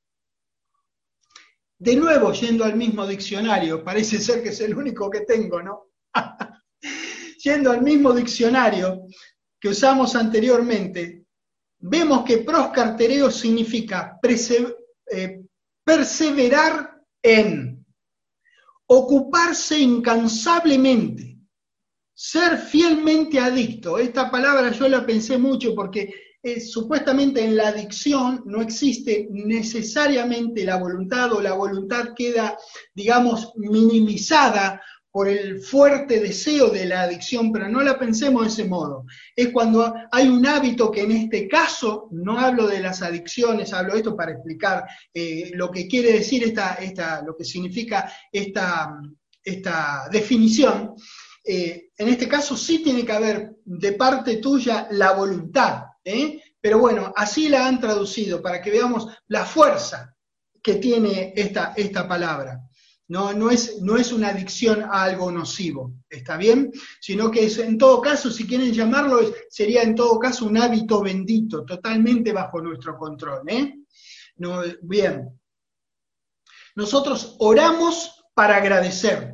De nuevo, yendo al mismo diccionario, parece ser que es el único que tengo, ¿no? Yendo al mismo diccionario que usamos anteriormente, vemos que proskartereo significa eh, perseverar en, ocuparse incansablemente, ser fielmente adicto. Esta palabra yo la pensé mucho porque eh, supuestamente en la adicción no existe necesariamente la voluntad, o la voluntad queda, digamos, minimizada por el fuerte deseo de la adicción, pero no la pensemos de ese modo. Es cuando hay un hábito que en este caso, no hablo de las adicciones, hablo de esto para explicar eh, lo que quiere decir esta, esta, lo que significa esta, esta definición. Eh, en este caso sí tiene que haber de parte tuya la voluntad, ¿eh? Pero bueno, así la han traducido para que veamos la fuerza que tiene esta, esta palabra. No, no, es, no es una adicción a algo nocivo, ¿está bien? Sino que es, en todo caso, si quieren llamarlo, es, sería en todo caso un hábito bendito, totalmente bajo nuestro control, ¿eh? No, bien. Nosotros oramos para agradecer.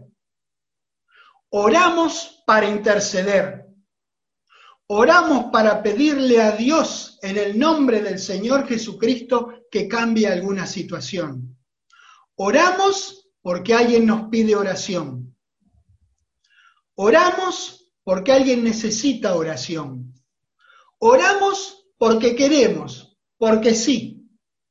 Oramos para interceder. Oramos para pedirle a Dios en el nombre del Señor Jesucristo que cambie alguna situación. Oramos porque alguien nos pide oración. Oramos porque alguien necesita oración. Oramos porque queremos, porque sí.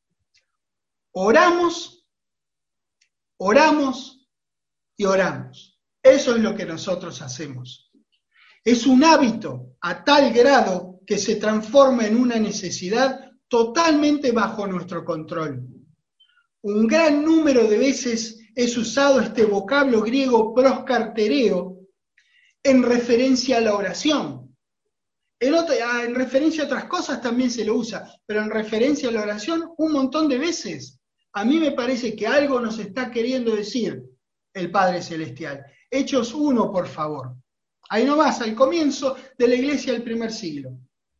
Oramos, oramos y oramos. Eso es lo que nosotros hacemos. Es un hábito a tal grado que se transforma en una necesidad totalmente bajo nuestro control. Un gran número de veces es usado este vocablo griego proskartereo en referencia a la oración. En, otra, en referencia a otras cosas también se lo usa, pero en referencia a la oración un montón de veces. A mí me parece que algo nos está queriendo decir el Padre Celestial. Hechos uno, por favor. Ahí nomás, al comienzo de la iglesia del primer siglo.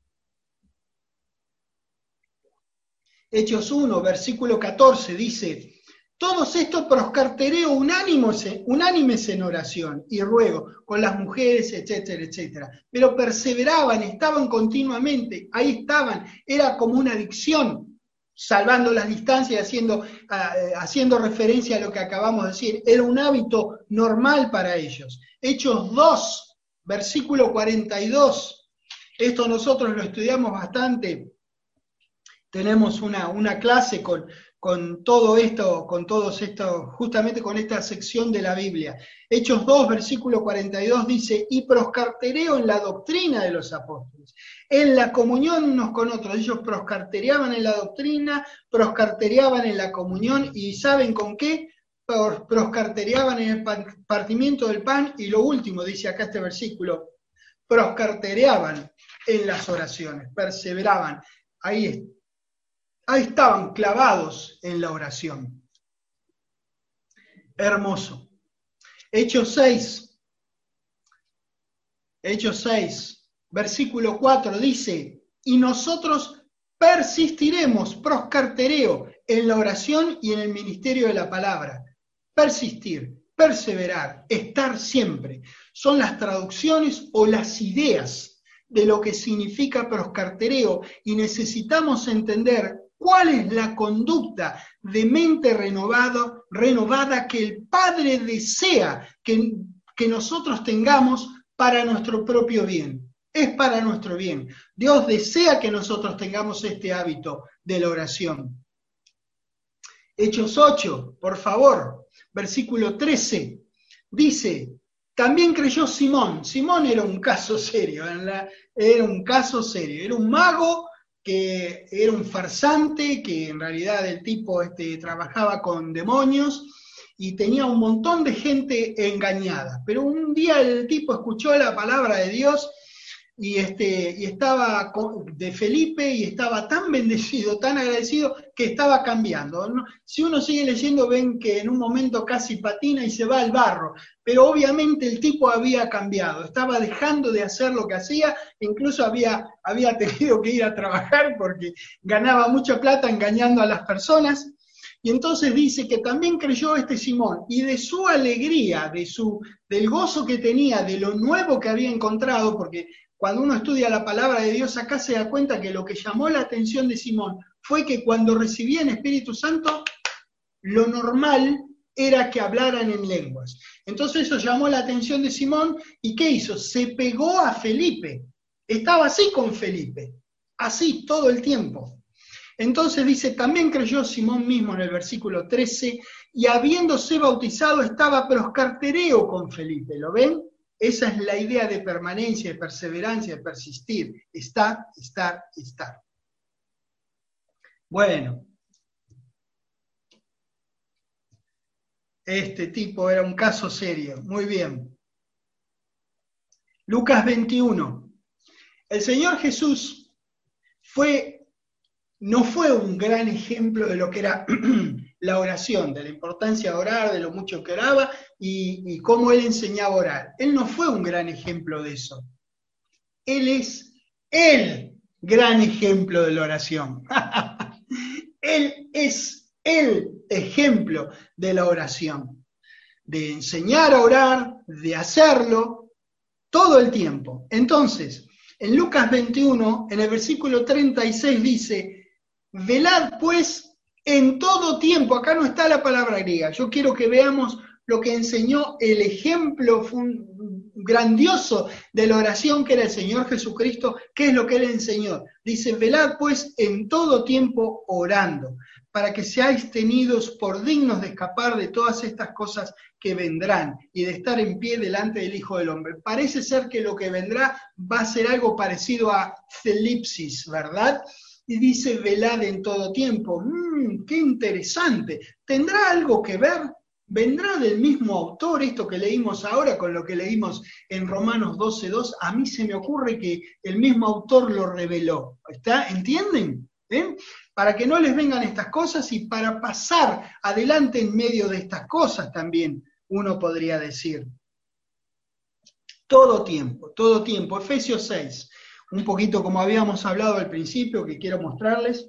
Hechos uno, versículo catorce, dice: todos estos proskartereo unánimes, unánimes en oración y ruego, con las mujeres, etcétera, etcétera. Pero perseveraban, estaban continuamente, ahí estaban, era como una adicción, salvando las distancias, haciendo, uh, haciendo referencia a lo que acabamos de decir. Era un hábito normal para ellos. Hechos dos, versículo cuarenta y dos. Esto nosotros lo estudiamos bastante. Tenemos una, una clase con, con todo esto, con todos estos, justamente con esta sección de la Biblia. Hechos dos, versículo cuarenta y dos dice: y proskartereo en la doctrina de los apóstoles, en la comunión unos con otros. Ellos proskartereaban en la doctrina, proskartereaban en la comunión, y ¿saben con qué? Proskartereaban en el partimiento del pan, y lo último, dice acá este versículo, proskartereaban en las oraciones, perseveraban. Ahí está. Ahí estaban clavados en la oración. Hermoso. Hechos seis. Hechos seis, versículo cuatro dice: y nosotros persistiremos, proskartereo, en la oración y en el ministerio de la palabra. Persistir, perseverar, estar siempre. Son las traducciones o las ideas de lo que significa proskartereo, y necesitamos entender cuál es la conducta de mente renovado, renovada que el Padre desea que, que nosotros tengamos para nuestro propio bien. Es para nuestro bien. Dios desea que nosotros tengamos este hábito de la oración. Hechos ocho, por favor, versículo trece, dice, también creyó Simón. Simón era un caso serio, era un caso serio, era un mago, que era un farsante, que en realidad el tipo este, trabajaba con demonios y tenía un montón de gente engañada. Pero un día el tipo escuchó la palabra de Dios y, este, y estaba de Felipe y estaba tan bendecido, tan agradecido, que estaba cambiando. ¿No? Si uno sigue leyendo ven que en un momento casi patina y se va al barro, pero obviamente el tipo había cambiado, estaba dejando de hacer lo que hacía, incluso había, había tenido que ir a trabajar porque ganaba mucha plata engañando a las personas. Y entonces dice que también creyó este Simón, y de su alegría, de su, del gozo que tenía, de lo nuevo que había encontrado, porque cuando uno estudia la palabra de Dios acá se da cuenta que lo que llamó la atención de Simón fue que cuando recibía el Espíritu Santo, lo normal era que hablaran en lenguas. Entonces eso llamó la atención de Simón, ¿y qué hizo? Se pegó a Felipe, estaba así con Felipe, así todo el tiempo. Entonces dice, también creyó Simón mismo en el versículo trece, y habiéndose bautizado estaba proscartereo con Felipe, ¿lo ven? Esa es la idea de permanencia, de perseverancia, de persistir, estar, estar, estar. Bueno, este tipo era un caso serio, muy bien. Lucas veintiuno. El Señor Jesús fue, no fue un gran ejemplo de lo que era la oración, de la importancia de orar, de lo mucho que oraba y, y cómo Él enseñaba a orar. Él no fue un gran ejemplo de eso. Él es el gran ejemplo de la oración. Él es el ejemplo de la oración, de enseñar a orar, de hacerlo todo el tiempo. Entonces, en Lucas veintiuno, en el versículo treinta y seis dice, velad pues en todo tiempo, acá no está la palabra griega, yo quiero que veamos lo que enseñó el ejemplo grandioso de la oración que era el Señor Jesucristo, ¿qué es lo que Él enseñó? Dice, velad pues en todo tiempo orando, para que seáis tenidos por dignos de escapar de todas estas cosas que vendrán y de estar en pie delante del Hijo del Hombre. Parece ser que lo que vendrá va a ser algo parecido a celipsis, ¿verdad? Y dice, velad en todo tiempo. ¡Mmm, qué interesante! ¿Tendrá algo que ver? ¿Vendrá del mismo autor esto que leímos ahora con lo que leímos en Romanos doce dos? A mí se me ocurre que el mismo autor lo reveló. ¿Está? ¿Entienden? ¿Eh? Para que no les vengan estas cosas y para pasar adelante en medio de estas cosas también, uno podría decir. Todo tiempo, todo tiempo. Efesios seis, un poquito como habíamos hablado al principio, que quiero mostrarles.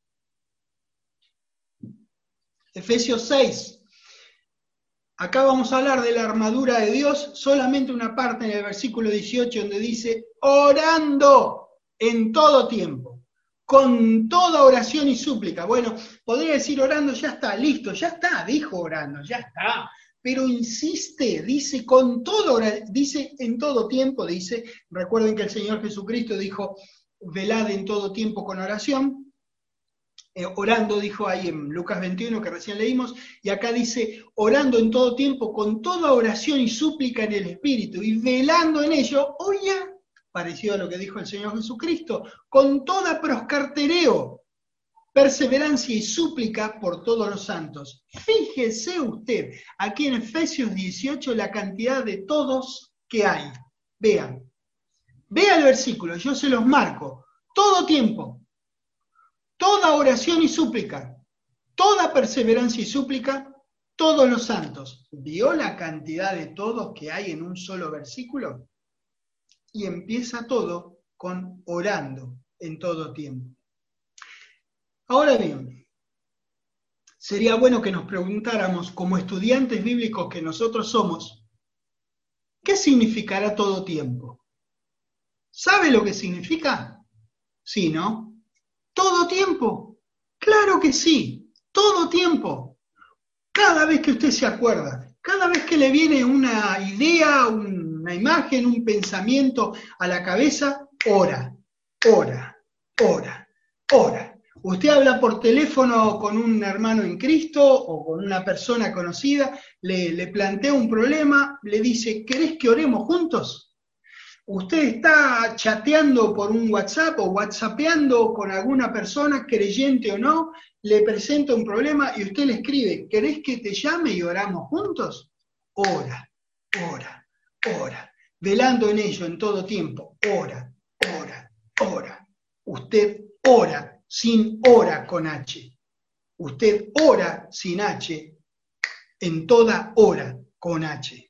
Efesios seis. Acá vamos a hablar de la armadura de Dios, solamente una parte en el versículo dieciocho donde dice, orando en todo tiempo, con toda oración y súplica. Bueno, podría decir orando, ya está, listo, ya está, dijo orando, ya está. Pero insiste, dice con todo, dice en todo tiempo, dice, recuerden que el Señor Jesucristo dijo, velad en todo tiempo con oración. Eh, orando, dijo ahí en Lucas veintiuno, que recién leímos, y acá dice, orando en todo tiempo, con toda oración y súplica en el Espíritu, y velando en ello, oye, parecido a lo que dijo el Señor Jesucristo, con toda proscartereo, perseverancia y súplica por todos los santos. Fíjese usted, aquí en Efesios dieciocho, la cantidad de todos que hay. Vean, vean el versículo, yo se los marco, todo tiempo, toda oración y súplica, toda perseverancia y súplica, todos los santos. ¿Vio la cantidad de todos que hay en un solo versículo? Y empieza todo con orando en todo tiempo. Ahora bien, sería bueno que nos preguntáramos, como estudiantes bíblicos que nosotros somos, ¿qué significará todo tiempo? ¿Sabe lo que significa? Sí, ¿no? Todo tiempo. Claro que sí, todo tiempo. Cada vez que usted se acuerda, cada vez que le viene una idea, una imagen, un pensamiento a la cabeza, ora, ora, ora, ora. Usted habla por teléfono con un hermano en Cristo o con una persona conocida, le, le plantea un problema, le dice, ¿querés que oremos juntos? Usted está chateando por un WhatsApp o whatsappeando con alguna persona, creyente o no, le presenta un problema y usted le escribe, ¿querés que te llame y oramos juntos? Ora, ora, ora, velando en ello en todo tiempo, ora, ora, ora. Usted ora sin hora con H. Usted ora sin H en toda hora con H.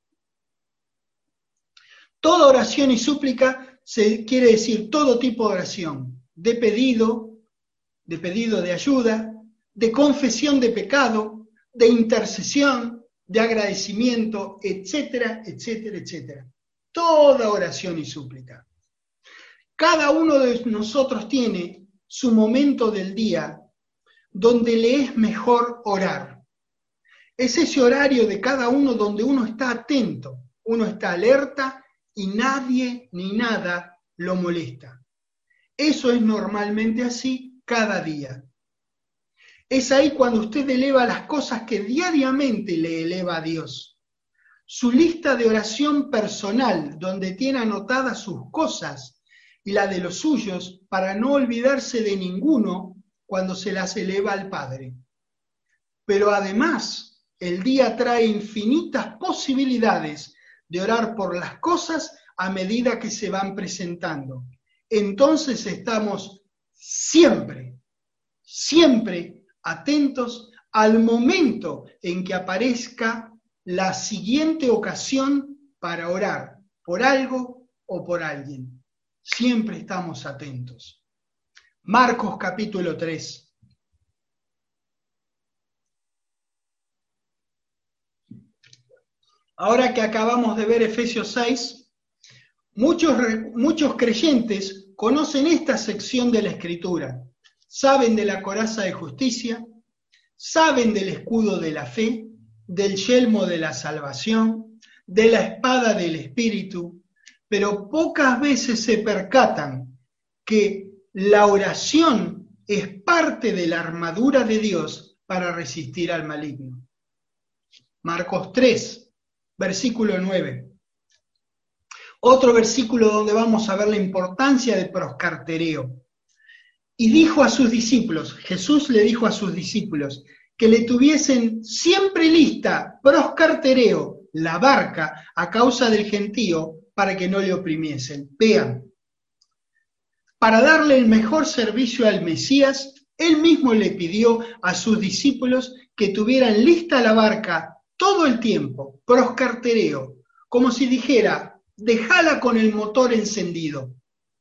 Toda oración y súplica se quiere decir todo tipo de oración, de pedido, de pedido de ayuda, de confesión de pecado, de intercesión, de agradecimiento, etcétera, etcétera, etcétera. Toda oración y súplica. Cada uno de nosotros tiene su momento del día donde le es mejor orar. Es ese horario de cada uno donde uno está atento, uno está alerta y nadie ni nada lo molesta. Eso es normalmente así cada día. Es ahí cuando usted eleva las cosas que diariamente le eleva a Dios. Su lista de oración personal, donde tiene anotadas sus cosas y la de los suyos, para no olvidarse de ninguno cuando se las eleva al Padre. Pero además, el día trae infinitas posibilidades de orar por las cosas a medida que se van presentando. Entonces estamos siempre, siempre atentos al momento en que aparezca la siguiente ocasión para orar por algo o por alguien. Siempre estamos atentos. Marcos capítulo tres. Ahora que acabamos de ver Efesios seis, muchos, muchos creyentes conocen esta sección de la Escritura. Saben de la coraza de justicia, saben del escudo de la fe, del yelmo de la salvación, de la espada del Espíritu, pero pocas veces se percatan que la oración es parte de la armadura de Dios para resistir al maligno. Marcos tres, versículo nueve. Otro versículo donde vamos a ver la importancia del proscartereo. Y dijo a sus discípulos, Jesús le dijo a sus discípulos, que le tuviesen siempre lista, proscartereo, la barca, a causa del gentío, para que no le oprimiesen. Vean, para darle el mejor servicio al Mesías, él mismo le pidió a sus discípulos que tuvieran lista la barca todo el tiempo, proscartereo, como si dijera, dejala con el motor encendido.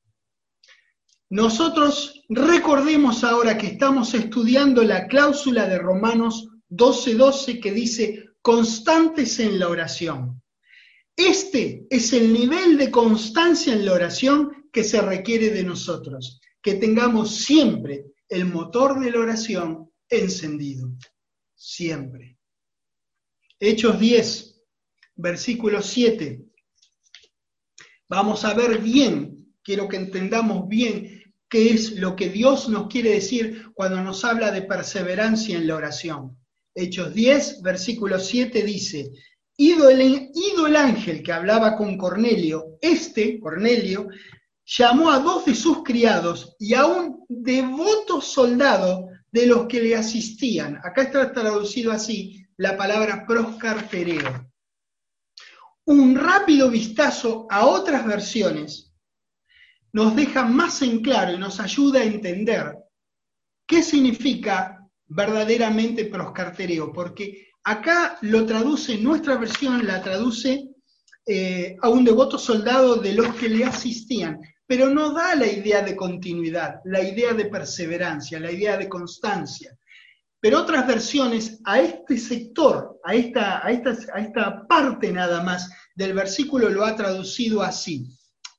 Nosotros recordemos ahora que estamos estudiando la cláusula de Romanos doce doce que dice, constantes en la oración. Este es el nivel de constancia en la oración que se requiere de nosotros, que tengamos siempre el motor de la oración encendido, siempre. Hechos diez, versículo siete. Vamos a ver bien, quiero que entendamos bien qué es lo que Dios nos quiere decir cuando nos habla de perseverancia en la oración. Hechos diez, versículo siete dice, ido el, ido el ángel que hablaba con Cornelio, este, Cornelio, llamó a dos de sus criados y a un devoto soldado de los que le asistían. Acá está traducido así la palabra proscartereo. Un rápido vistazo a otras versiones nos deja más en claro y nos ayuda a entender qué significa verdaderamente proscartereo, porque acá lo traduce, nuestra versión la traduce eh, a un devoto soldado de los que le asistían, pero no da la idea de continuidad, la idea de perseverancia, la idea de constancia. Pero otras versiones a este sector, a esta, a esta, a esta parte nada más del versículo lo ha traducido así.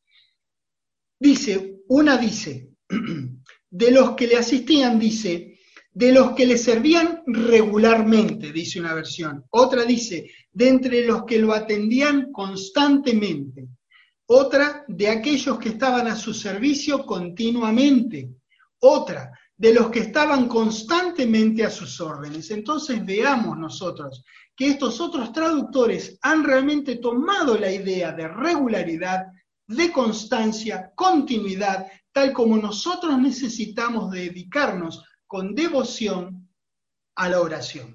Dice, una dice, de los que le asistían dice, de los que le servían regularmente, dice una versión. Otra dice, de entre los que lo atendían constantemente. Otra, de aquellos que estaban a su servicio continuamente. Otra, de los que estaban constantemente a sus órdenes. Entonces veamos nosotros que estos otros traductores han realmente tomado la idea de regularidad, de constancia, continuidad, tal como nosotros necesitamos dedicarnos con devoción a la oración.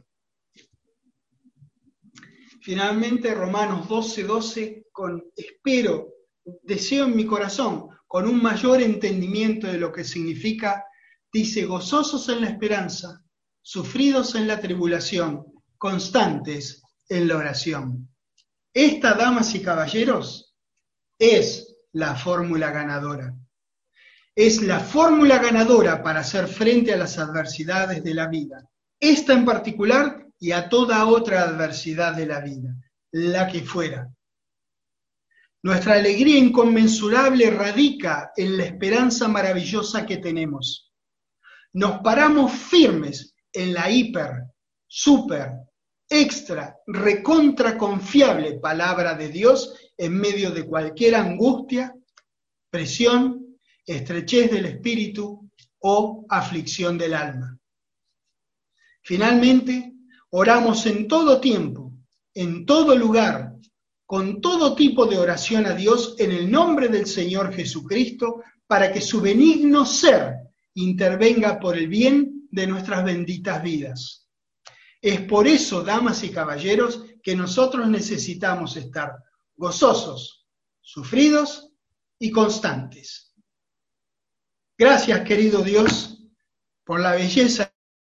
Finalmente, Romanos doce, doce, con, espero, deseo en mi corazón, con un mayor entendimiento de lo que significa, dice, gozosos en la esperanza, sufridos en la tribulación, constantes en la oración. Esta, damas y caballeros, es la fórmula ganadora. Es la fórmula ganadora para hacer frente a las adversidades de la vida. Esta en particular y a toda otra adversidad de la vida, la que fuera. Nuestra alegría inconmensurable radica en la esperanza maravillosa que tenemos. Nos paramos firmes en la hiper, super, extra, recontra confiable palabra de Dios en medio de cualquier angustia, presión, estrechez del espíritu o aflicción del alma. Finalmente, oramos en todo tiempo, en todo lugar, con todo tipo de oración a Dios en el nombre del Señor Jesucristo, para que su benigno ser intervenga por el bien de nuestras benditas vidas. Es por eso, damas y caballeros, que nosotros necesitamos estar gozosos, sufridos y constantes. Gracias, querido Dios, por la belleza.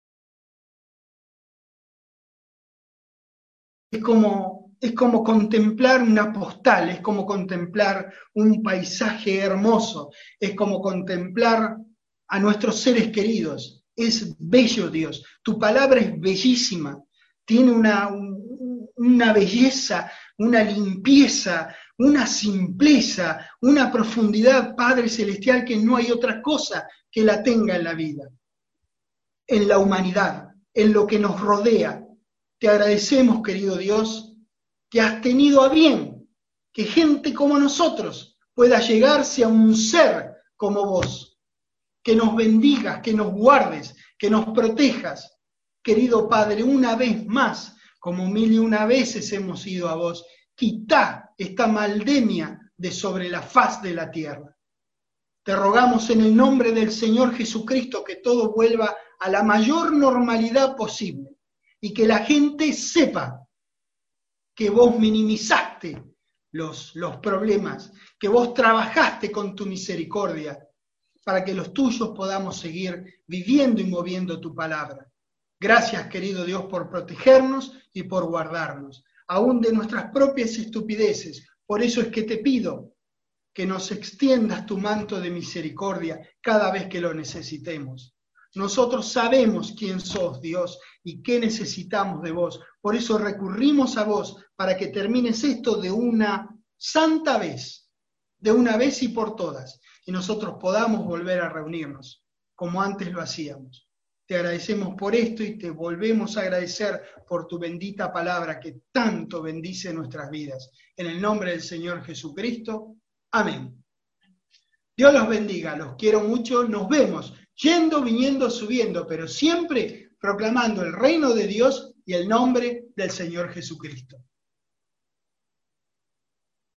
Es como, es como contemplar una postal, es como contemplar un paisaje hermoso, es como contemplar a nuestros seres queridos. Es bello, Dios. Tu palabra es bellísima, tiene una, un, una belleza, una limpieza, una simpleza, una profundidad, Padre Celestial, que no hay otra cosa que la tenga en la vida, en la humanidad, en lo que nos rodea. Te agradecemos, querido Dios, que has tenido a bien que gente como nosotros pueda llegarse a un ser como vos, que nos bendigas, que nos guardes, que nos protejas. Querido Padre, una vez más, como mil y una veces hemos ido a vos, quitá esta maldemia de sobre la faz de la tierra. Te rogamos en el nombre del Señor Jesucristo que todo vuelva a la mayor normalidad posible y que la gente sepa que vos minimizaste los, los problemas, que vos trabajaste con tu misericordia para que los tuyos podamos seguir viviendo y moviendo tu palabra. Gracias, querido Dios, por protegernos y por guardarnos, aún de nuestras propias estupideces. Por eso es que te pido que nos extiendas tu manto de misericordia cada vez que lo necesitemos. Nosotros sabemos quién sos, Dios, y qué necesitamos de vos. Por eso recurrimos a vos para que termines esto de una santa vez, de una vez y por todas, y nosotros podamos volver a reunirnos como antes lo hacíamos. Te agradecemos por esto y te volvemos a agradecer por tu bendita palabra que tanto bendice nuestras vidas. En el nombre del Señor Jesucristo. Amén. Dios los bendiga, los quiero mucho, nos vemos yendo, viniendo, subiendo, pero siempre proclamando el reino de Dios y el nombre del Señor Jesucristo.